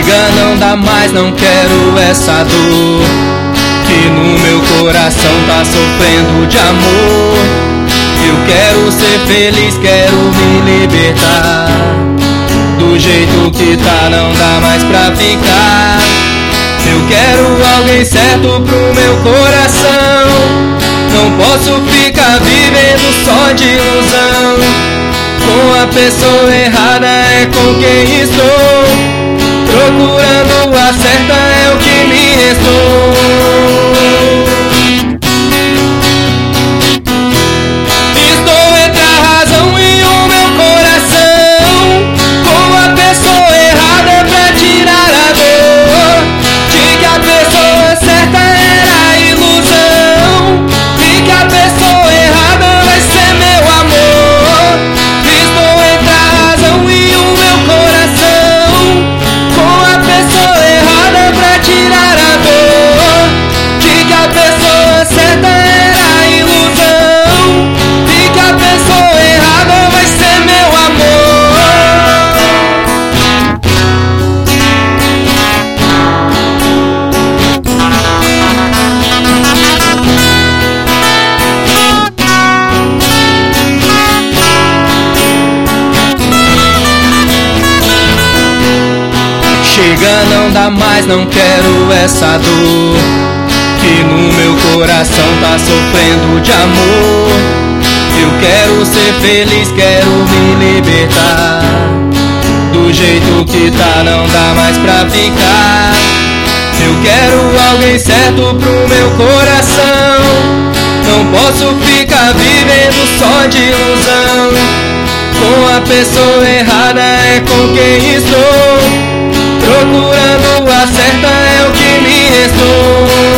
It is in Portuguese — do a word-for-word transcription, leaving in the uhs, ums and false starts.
Chega, não dá mais, não quero essa dor que no meu coração tá sofrendo de amor. Eu quero ser feliz, quero me libertar. Do jeito que tá não dá mais pra ficar. Eu quero alguém certo pro meu coração. Não posso ficar vivendo só de ilusão. Com a pessoa errada é com quem estou. Procurando a certa é o que me restou. Estou entre a razão e o meu coração. Com a pessoa errada pra tirar a dor. De que a pessoa certa era ilusão. De que a pessoa errada vai ser meu amor. Estou entre a razão e o meu coração. Com a pessoa errada pra tirar a dor. De que a pessoa certa era ilusão. De que a pessoa errada vai ser meu amor. Chega, não dá mais, não quero essa dor que no meu coração tá sofrendo de amor. Eu quero ser feliz, quero me libertar. Do jeito que tá não dá mais pra ficar. Eu quero alguém certo pro meu coração. Não posso ficar vivendo só de ilusão. Com a pessoa errada é com quem estou. Procurando a certa é o que me restou.